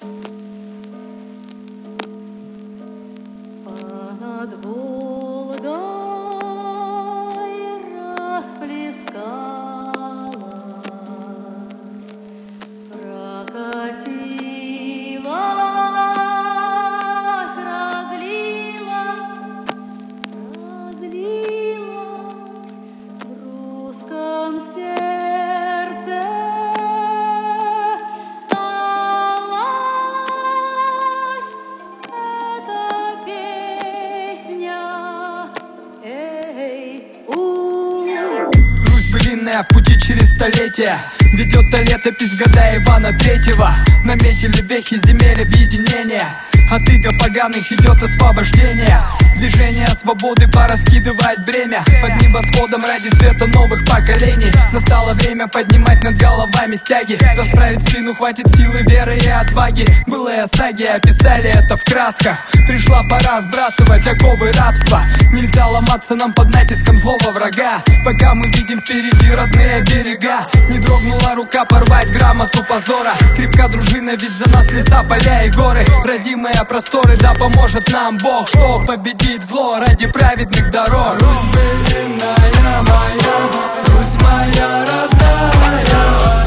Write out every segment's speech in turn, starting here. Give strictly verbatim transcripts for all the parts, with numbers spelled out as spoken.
Над Волгой расплескалась, прокатилась, разлилась, разлилась в русском сердце. Далась эта песня. Эй, у. Русь былинная в пути через столетия ведет-то летопись года Ивана Третьего. Наметили вехи земель объединения. От иго поганых идет освобождение. Движение свободы пораскидывает бремя. Под небосводом ради света новых поколений. Настало время поднимать над головами стяги. Расправить спину хватит силы, веры и отваги. Былые саги описали это в красках. Пришла пора сбрасывать оковы рабства. Нельзя ломаться нам под натиском злого врага. Пока мы видим впереди родные берега. Не дрогнула рука порвать грамоту позора. Крепка дружина, ведь за нас леса, поля и горы. Родимые просторы, да поможет нам Бог, что победить зло ради праведных дорог. Русь былинная моя, Русь моя родная,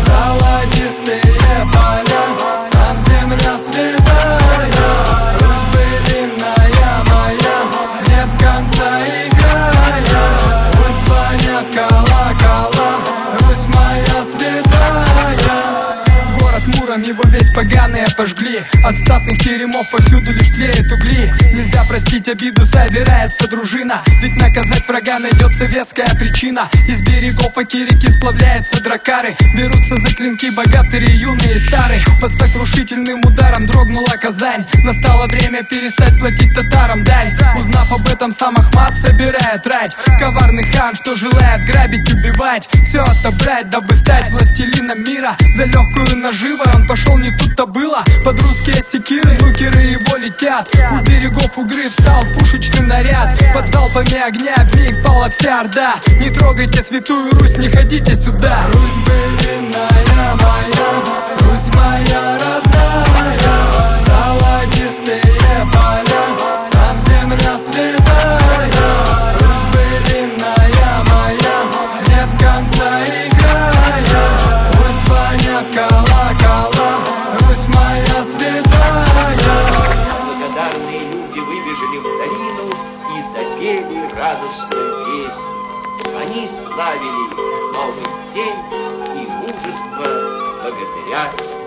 золотистые поля, там земля святая. Русь былинная моя, нет конца и края. Русь звонят колокола, Русь моя святая. Город Муром его весь поганые пожгли. От статных теремов повсюду лишь тлеют угли. Нельзя простить обиду, собирается дружина. Ведь наказать врага найдется веская причина. Из берегов оки реки сплавляются дракары. Берутся за клинки богатые, юные и старые. Под сокрушительным ударом дрогнула Казань. Настало время перестать платить татарам дань. Узнав об этом, сам Ахмат собирает рать. Коварный хан, что желает грабить, убивать, все отобрать, дабы стать властелином мира. За легкую наживу он пошел, не тут-то было. Под русские секиры, нукеры его летят. У берегов Угры встал пушечный наряд. Под залпами огня вмиг пала вся орда. Не трогайте святую Русь, не ходите сюда. Русь былинная моя, Русь моя родная, золотистые поля, там земля святая. Русь былинная моя, нет конца и края. Русь звонят колокола, Русь моя святая. Благодарные люди выбежали в долину и запели радостную песню. Они славили новый день и мужество богатыря